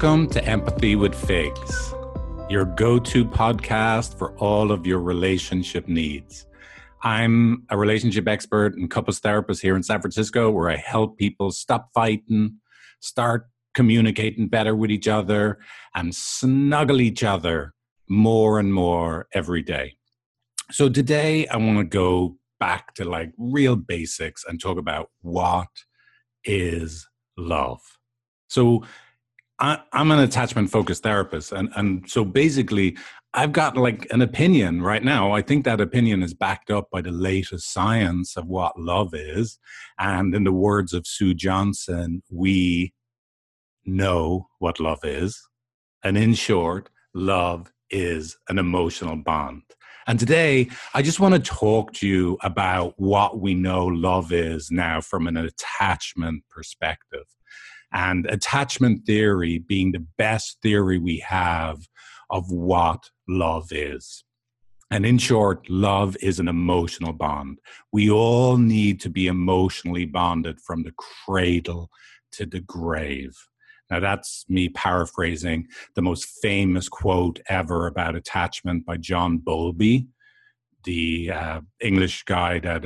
Welcome to Empathy with Figs, your go-to podcast for all of your relationship needs. I'm a relationship expert and couples therapist here in San Francisco, where I help people stop fighting, start communicating better with each other, and snuggle each other more and more every day. So today I want to go back to like real basics and talk about what is love. So I'm an attachment-focused therapist, and so basically, I've got like an opinion right now. I think that opinion is backed up by the latest science of what love is, and in the words of Sue Johnson, we know what love is, and in short, love is an emotional bond. And today, I just want to talk to you about what we know love is now from an attachment perspective. And attachment theory being the best theory we have of what love is. And in short, love is an emotional bond. We all need to be emotionally bonded from the cradle to the grave. Now, that's me paraphrasing the most famous quote ever about attachment by John Bowlby, the English guy that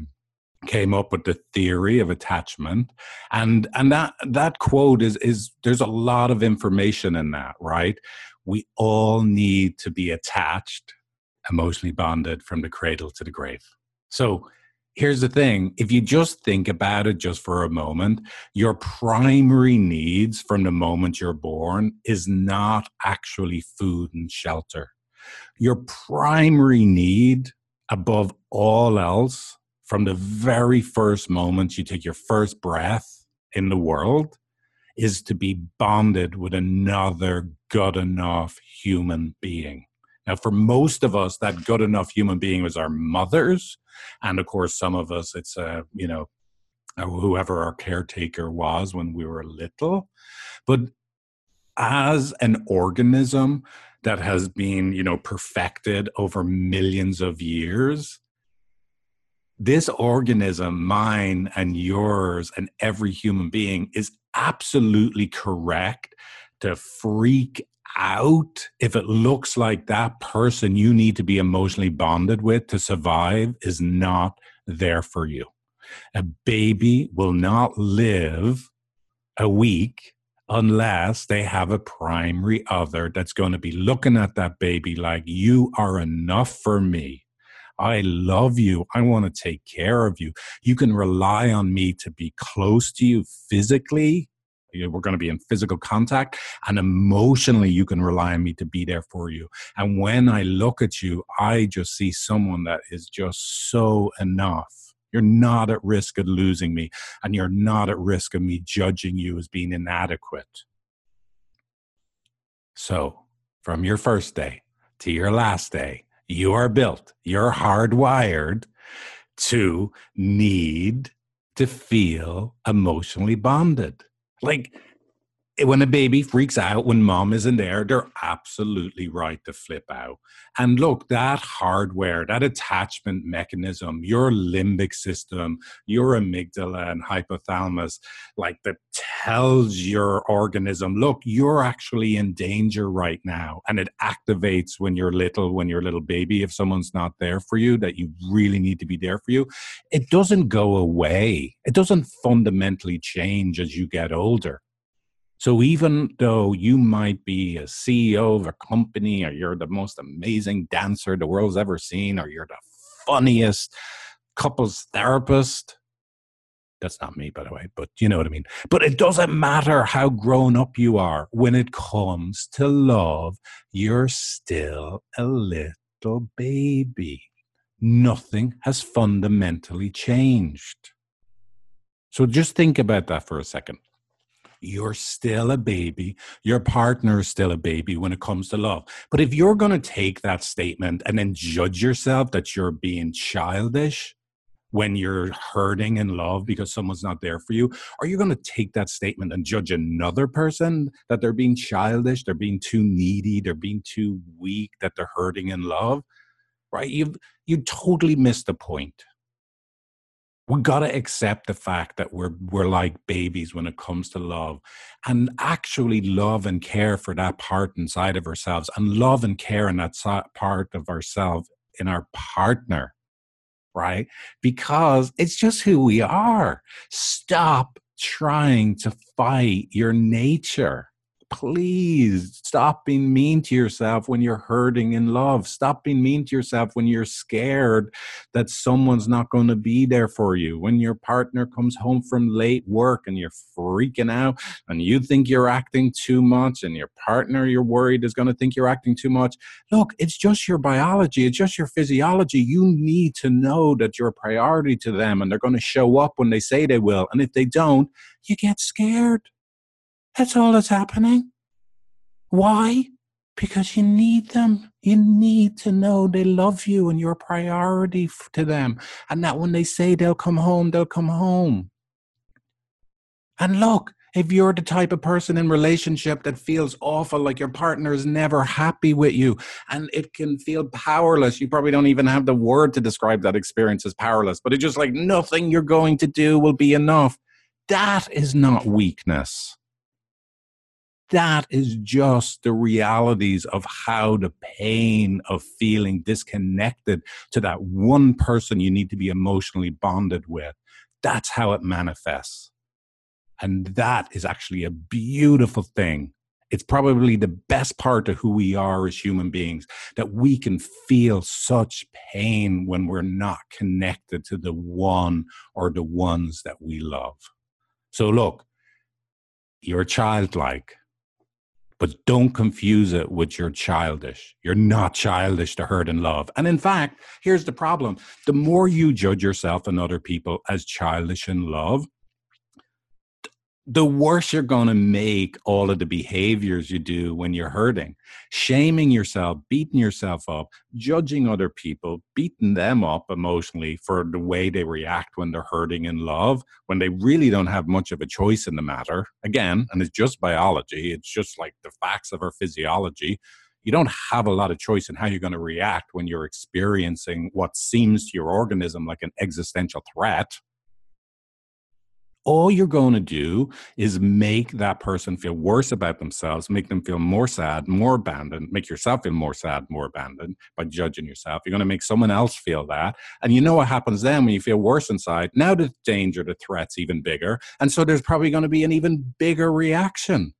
came up with the theory of attachment. And that quote is there's a lot of information in that, right? We all need to be attached, emotionally bonded from the cradle to the grave. So here's the thing. If you just think about it just for a moment, your primary needs from the moment you're born is not actually food and shelter. Your primary need above all else from the very first moment you take your first breath in the world is to be bonded with another good enough human being. Now, for most of us, that good enough human being was our mothers. And of course, some of us, it's, whoever our caretaker was when we were little. But as an organism that has been, perfected over millions of years, this organism, mine and yours and every human being, is absolutely correct to freak out if it looks like that person you need to be emotionally bonded with to survive is not there for you. A baby will not live a week unless they have a primary other that's going to be looking at that baby like, you are enough for me. I love you. I want to take care of you. You can rely on me to be close to you physically. We're going to be in physical contact, and emotionally, you can rely on me to be there for you. And when I look at you, I just see someone that is just so enough. You're not at risk of losing me, and you're not at risk of me judging you as being inadequate. So, from your first day to your last day, you are built, you're hardwired to need to feel emotionally bonded. Like, when a baby freaks out when mom isn't there, they're absolutely right to flip out. And look, that hardware, that attachment mechanism, your limbic system, your amygdala and hypothalamus, like that tells your organism, look, you're actually in danger right now. And it activates when you're little baby, if someone's not there for you, that you really need to be there for you. It doesn't go away. It doesn't fundamentally change as you get older. So even though you might be a CEO of a company, or you're the most amazing dancer the world's ever seen, or you're the funniest couples therapist, that's not me, by the way, but you know what I mean. But it doesn't matter how grown up you are. When it comes to love, you're still a little baby. Nothing has fundamentally changed. So just think about that for a second. You're still a baby. Your partner is still a baby when it comes to love. But if you're going to take that statement and then judge yourself that you're being childish when you're hurting in love because someone's not there for you, are you going to take that statement and judge another person that they're being childish, they're being too needy, they're being too weak, that they're hurting in love? Right? You totally missed the point. We got to accept the fact that we're like babies when it comes to love, and actually love and care for that part inside of ourselves, and love and care in that part of ourselves in our partner, right? Because it's just who we are. Stop trying to fight your nature. Please stop being mean to yourself when you're hurting in love. Stop being mean to yourself when you're scared that someone's not going to be there for you. When your partner comes home from late work and you're freaking out and you think you're acting too much, and your partner you're worried is going to think you're acting too much. Look, it's just your biology. It's just your physiology. You need to know that you're a priority to them and they're going to show up when they say they will. And if they don't, you get scared. That's all that's happening. Why? Because you need them. You need to know they love you and you're a priority to them. And that when they say they'll come home, they'll come home. And look, if you're the type of person in relationship that feels awful, like your partner is never happy with you, and it can feel powerless, you probably don't even have the word to describe that experience as powerless, but it's just like nothing you're going to do will be enough. That is not weakness. That is just the realities of how the pain of feeling disconnected to that one person you need to be emotionally bonded with. That's how it manifests. And that is actually a beautiful thing. It's probably the best part of who we are as human beings, that we can feel such pain when we're not connected to the one or the ones that we love. So look, you're childlike. But don't confuse it with you're childish. You're not childish to hurt and love. And in fact, here's the problem. The more you judge yourself and other people as childish in love, the worse you're going to make all of the behaviors you do when you're hurting. Shaming yourself, beating yourself up, judging other people, beating them up emotionally for the way they react when they're hurting in love, when they really don't have much of a choice in the matter. Again, and it's just biology. It's just like the facts of our physiology. You don't have a lot of choice in how you're going to react when you're experiencing what seems to your organism like an existential threat. All you're going to do is make that person feel worse about themselves, make them feel more sad, more abandoned, make yourself feel more sad, more abandoned by judging yourself. You're going to make someone else feel that. And you know what happens then when you feel worse inside? Now the danger, the threat's even bigger. And so there's probably going to be an even bigger reaction.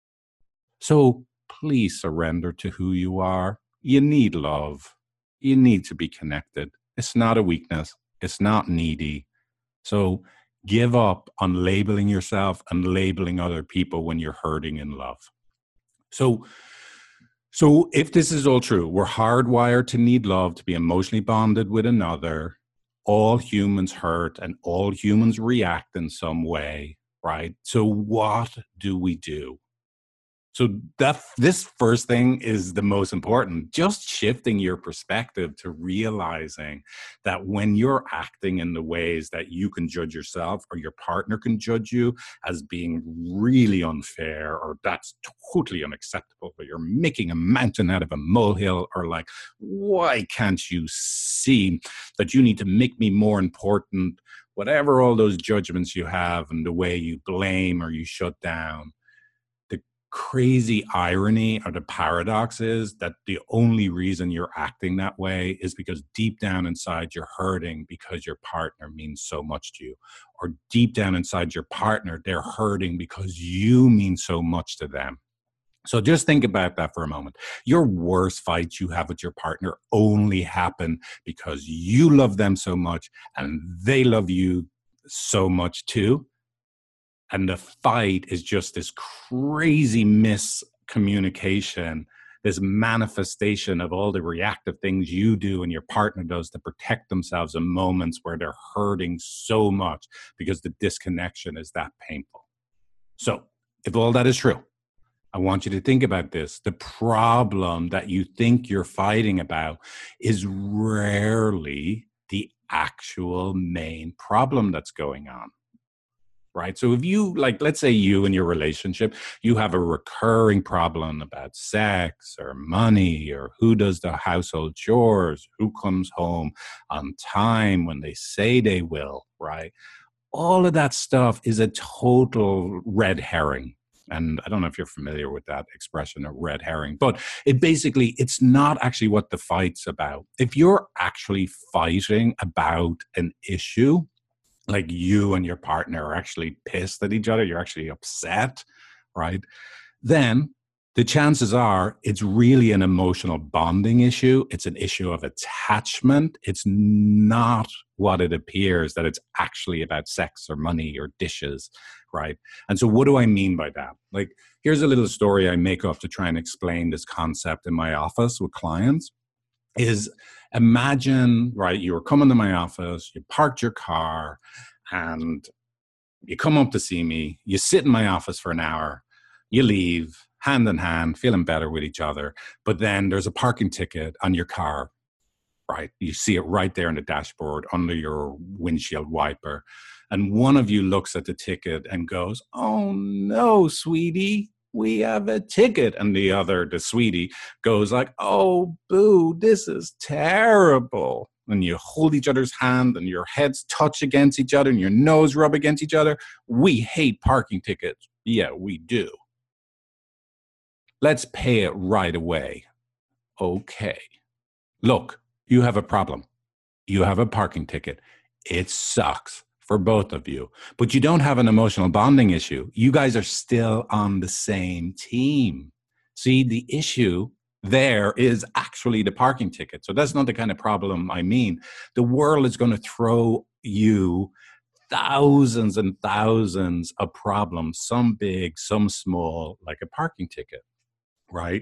So please surrender to who you are. You need love. You need to be connected. It's not a weakness. It's not needy. So give up on labeling yourself and labeling other people when you're hurting in love. So if this is all true, we're hardwired to need love, to be emotionally bonded with another. All humans hurt and all humans react in some way, right? So what do we do? So this first thing is the most important, just shifting your perspective to realizing that when you're acting in the ways that you can judge yourself or your partner can judge you as being really unfair, or that's totally unacceptable, but you're making a mountain out of a molehill, or like, why can't you see that you need to make me more important, whatever all those judgments you have and the way you blame or you shut down. Crazy irony or the paradox is that the only reason you're acting that way is because deep down inside you're hurting because your partner means so much to you, or deep down inside your partner they're hurting because you mean so much to them. So just think about that for a moment. Your worst fights you have with your partner only happen because you love them so much and they love you so much too. And the fight is just this crazy miscommunication, this manifestation of all the reactive things you do and your partner does to protect themselves in moments where they're hurting so much because the disconnection is that painful. So if all that is true, I want you to think about this. The problem that you think you're fighting about is rarely the actual main problem that's going on. right? So if you, like, let's say you in your relationship, you have a recurring problem about sex or money or who does the household chores, who comes home on time when they say they will, right? All of that stuff is a total red herring. And I don't know if you're familiar with that expression of red herring, but it's not actually what the fight's about. If you're actually fighting about an issue, like you and your partner are actually pissed at each other, you're actually upset, right? Then the chances are it's really an emotional bonding issue. It's an issue of attachment. It's not what it appears that it's actually about sex or money or dishes, right? And so what do I mean by that? Like, here's a little story I make up to try and explain this concept in my office with clients is imagine, right, you were coming to my office, you parked your car, and you come up to see me, you sit in my office for an hour, you leave, hand in hand, feeling better with each other, but then there's a parking ticket on your car, right? You see it right there in the dashboard under your windshield wiper. And one of you looks at the ticket and goes, "Oh no, sweetie, we have a ticket." And the sweetie goes like, "Oh, boo, this is terrible." And you hold each other's hand and your heads touch against each other and your nose rub against each other. "We hate parking tickets." "Yeah, we do." "Let's pay it right away." "Okay. Look, you have a problem. You have a parking ticket. It sucks for both of you, but you don't have an emotional bonding issue. You guys are still on the same team. See, the issue there is actually the parking ticket. So that's not the kind of problem I mean. The world is going to throw you thousands and thousands of problems, some big, some small, like a parking ticket, right?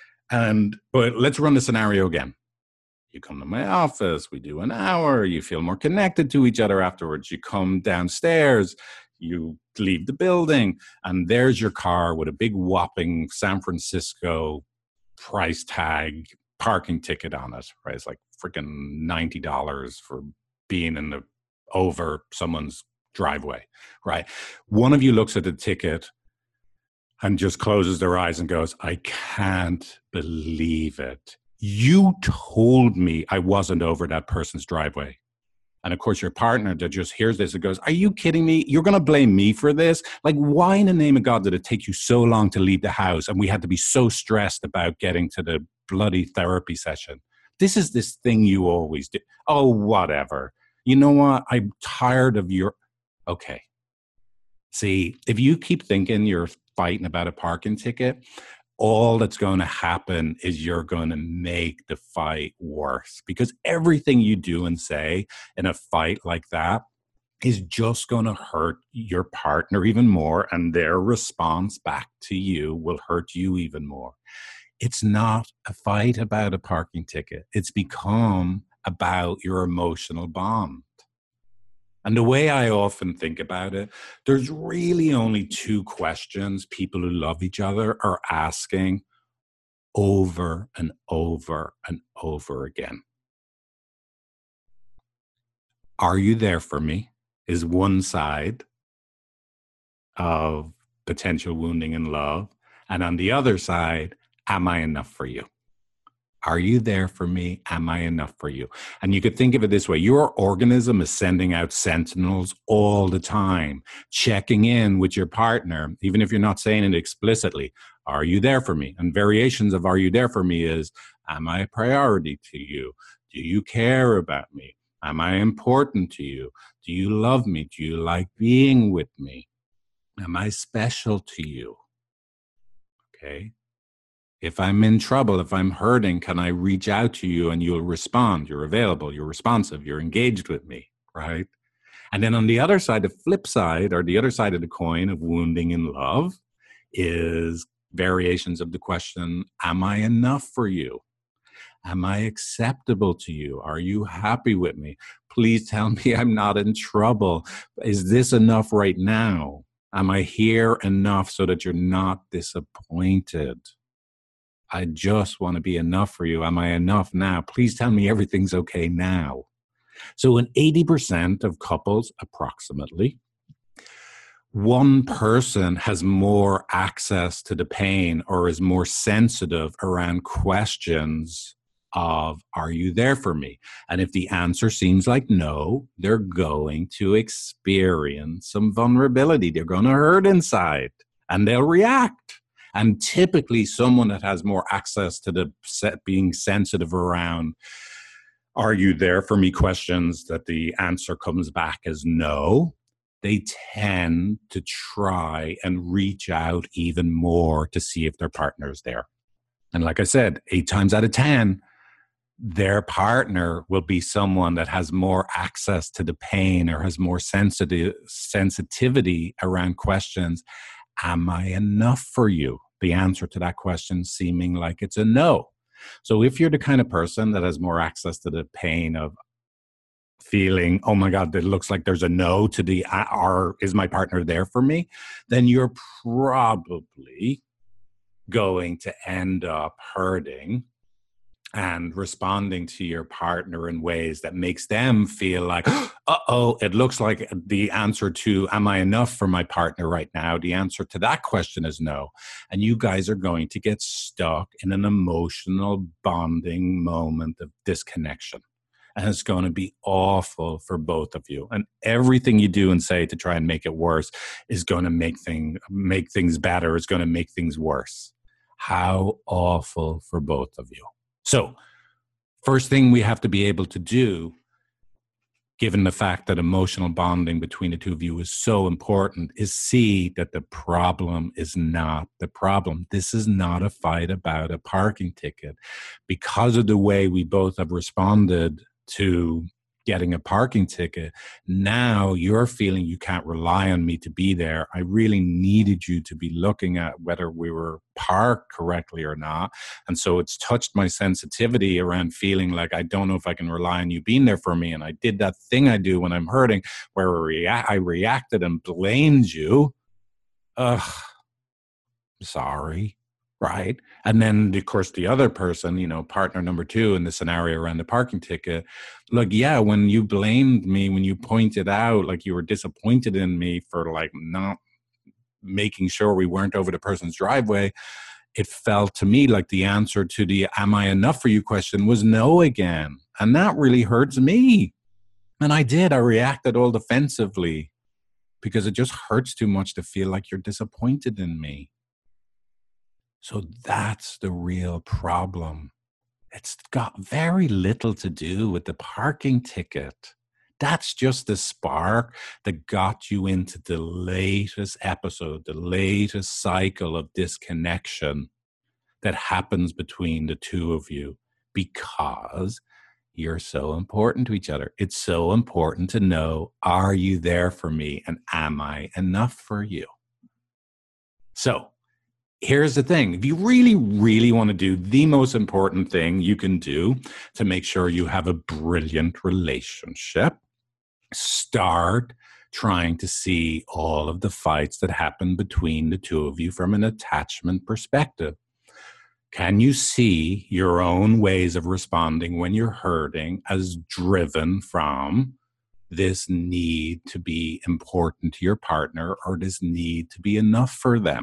But let's run the scenario again. You come to my office, we do an hour, you feel more connected to each other afterwards. You come downstairs, you leave the building, and there's your car with a big whopping San Francisco price tag parking ticket on it, right? It's like freaking $90 for being over someone's driveway, right? One of you looks at the ticket and just closes their eyes and goes, "I can't believe it. You told me I wasn't over that person's driveway." And of course, your partner that just hears this and goes, "Are you kidding me? You're going to blame me for this? Like, why in the name of God did it take you so long to leave the house? And we had to be so stressed about getting to the bloody therapy session. This is this thing you always do." "Oh, whatever. You know what? I'm tired of your..." Okay. See, if you keep thinking you're fighting about a parking ticket, all that's going to happen is you're going to make the fight worse, because everything you do and say in a fight like that is just going to hurt your partner even more, and their response back to you will hurt you even more. It's not a fight about a parking ticket. It's become about your emotional bond. And the way I often think about it, there's really only two questions people who love each other are asking over and over and over again. Are you there for me? Is one side of potential wounding in love. And on the other side, am I enough for you? Are you there for me? Am I enough for you? And you could think of it this way. Your organism is sending out sentinels all the time, checking in with your partner, even if you're not saying it explicitly. Are you there for me? And variations of "are you there for me" is, am I a priority to you? Do you care about me? Am I important to you? Do you love me? Do you like being with me? Am I special to you? Okay. If I'm in trouble, if I'm hurting, can I reach out to you and you'll respond? You're available, you're responsive, you're engaged with me, right? And then on the other side, the flip side, or the other side of the coin of wounding in love, is variations of the question, am I enough for you? Am I acceptable to you? Are you happy with me? Please tell me I'm not in trouble. Is this enough right now? Am I here enough so that you're not disappointed? I just want to be enough for you. Am I enough now? Please tell me everything's okay now. So in 80% of couples, approximately, one person has more access to the pain or is more sensitive around questions of, are you there for me? And if the answer seems like no, they're going to experience some vulnerability. They're going to hurt inside and they'll react. And typically someone that has more access to the being sensitive around, are you there for me questions, that the answer comes back as no, they tend to try and reach out even more to see if their partner is there. And like I said, 8 times out of 10, their partner will be someone that has more access to the pain or has more sensitivity around questions. Am I enough for you? The answer to that question seeming like it's a no. So if you're the kind of person that has more access to the pain of feeling, oh my God, it looks like there's a no to the, is my partner there for me? Then you're probably going to end up hurting and responding to your partner in ways that makes them feel like, uh-oh, it looks like the answer to, am I enough for my partner right now? The answer to that question is no. And you guys are going to get stuck in an emotional bonding moment of disconnection. And it's going to be awful for both of you. And everything you do and say to try and make it worse is going to make things better. It's going to make things worse. How awful for both of you. So, first thing we have to be able to do, given the fact that emotional bonding between the two of you is so important, is see that the problem is not the problem. This is not a fight about a parking ticket. Because of the way we both have responded to getting a parking ticket, now you're feeling you can't rely on me to be there. I really needed you to be looking at whether we were parked correctly or not. And so it's touched my sensitivity around feeling like I don't know if I can rely on you being there for me. And I did that thing I do when I'm hurting where I reacted and blamed you. Sorry. Right. And then, of course, the other person, partner number 2 in the scenario around the parking ticket, look, yeah, when you blamed me, when you pointed out like you were disappointed in me for like not making sure we weren't over the person's driveway, it felt to me like the answer to the am I enough for you question was no again. And that really hurts me. And I reacted all defensively because it just hurts too much to feel like you're disappointed in me. So that's the real problem. It's got very little to do with the parking ticket. That's just the spark that got you into the latest episode, the latest cycle of disconnection that happens between the two of you because you're so important to each other. It's so important to know, are you there for me and am I enough for you? So, here's the thing. If you really, really want to do the most important thing you can do to make sure you have a brilliant relationship, start trying to see all of the fights that happen between the two of you from an attachment perspective. Can you see your own ways of responding when you're hurting as driven from this need to be important to your partner or this need to be enough for them?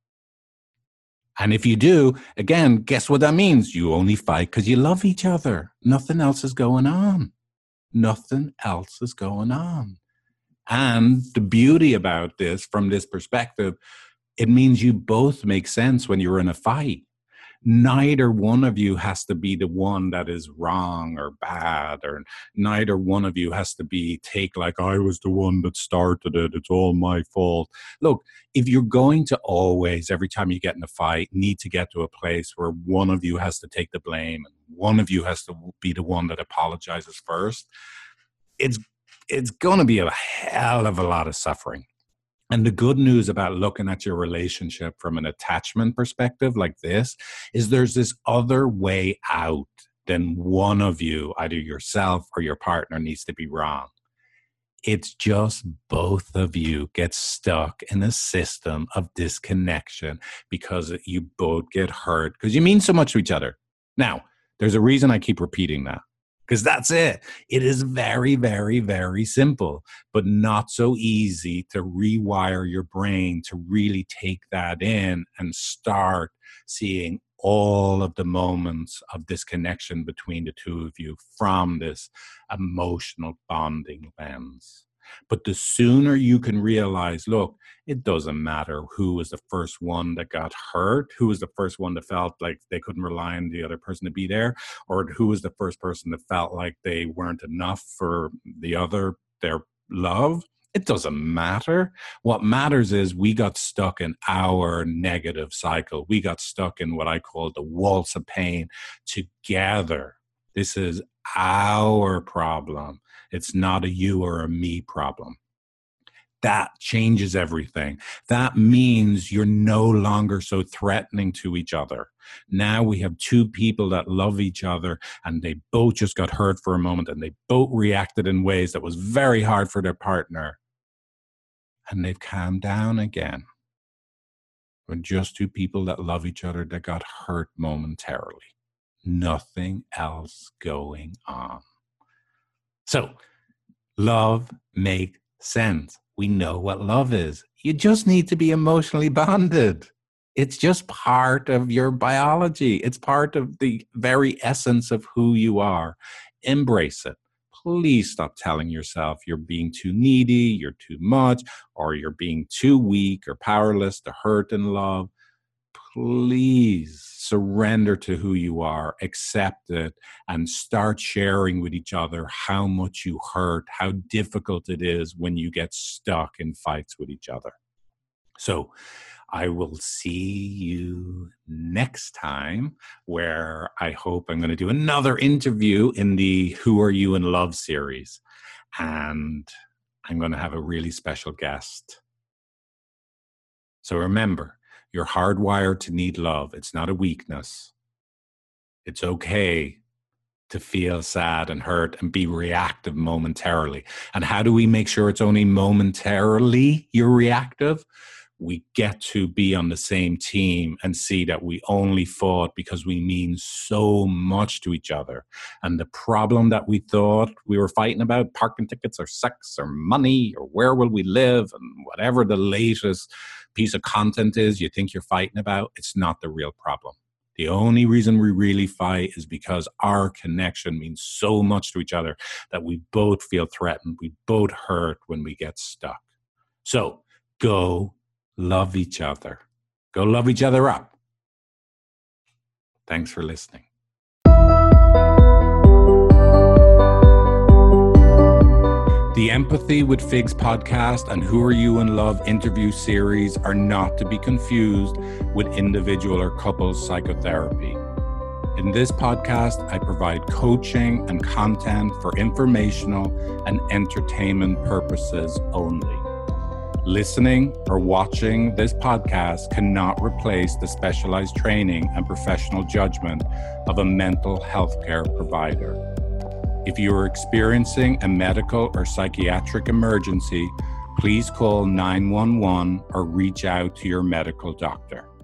And if you do, again, guess what that means? You only fight because you love each other. Nothing else is going on. Nothing else is going on. And the beauty about this, from this perspective, it means you both make sense when you're in a fight. Neither one of you has to be the one that is wrong or bad, or neither one of you has to take like, I was the one that started it, it's all my fault. Look, if you're going to always, every time you get in a fight, need to get to a place where one of you has to take the blame and one of you has to be the one that apologizes first, it's going to be a hell of a lot of suffering. And the good news about looking at your relationship from an attachment perspective like this is there's this other way out than one of you, either yourself or your partner, needs to be wrong. It's just both of you get stuck in a system of disconnection because you both get hurt because you mean so much to each other. Now, there's a reason I keep repeating that. Because that's it. It is very, very, very simple, but not so easy to rewire your brain to really take that in and start seeing all of the moments of this connection between the two of you from this emotional bonding lens. But the sooner you can realize, look, it doesn't matter who was the first one that got hurt, who was the first one that felt like they couldn't rely on the other person to be there, or who was the first person that felt like they weren't enough for their love. It doesn't matter. What matters is we got stuck in our negative cycle. We got stuck in what I call the waltz of pain together. This is our problem. It's not a you or a me problem. That changes everything. That means you're no longer so threatening to each other. Now we have two people that love each other and they both just got hurt for a moment and they both reacted in ways that was very hard for their partner. And they've calmed down again. We're just two people that love each other that got hurt momentarily. Nothing else going on. So, love makes sense. We know what love is. You just need to be emotionally bonded. It's just part of your biology. It's part of the very essence of who you are. Embrace it. Please stop telling yourself you're being too needy, you're too much, or you're being too weak or powerless to hurt and love. Please surrender to who you are, accept it, and start sharing with each other how much you hurt, how difficult it is when you get stuck in fights with each other. So I will see you next time, where I hope I'm going to do another interview in the Who Are You in Love series. And I'm going to have a really special guest. So remember, you're hardwired to need love. It's not a weakness. It's okay to feel sad and hurt and be reactive momentarily. And how do we make sure it's only momentarily you're reactive? We get to be on the same team and see that we only fought because we mean so much to each other. And the problem that we thought we were fighting about, parking tickets or sex or money or where will we live and whatever the latest piece of content is you think you're fighting about, it's not the real problem. The only reason we really fight is because our connection means so much to each other that we both feel threatened, we both hurt when we get stuck. So go love each other. Go love each other up. Thanks for listening. The Empathy with Figs podcast and Who Are You in Love interview series are not to be confused with individual or couples psychotherapy. In this podcast, I provide coaching and content for informational and entertainment purposes only. Listening or watching this podcast cannot replace the specialized training and professional judgment of a mental health care provider. If you are experiencing a medical or psychiatric emergency, please call 911 or reach out to your medical doctor.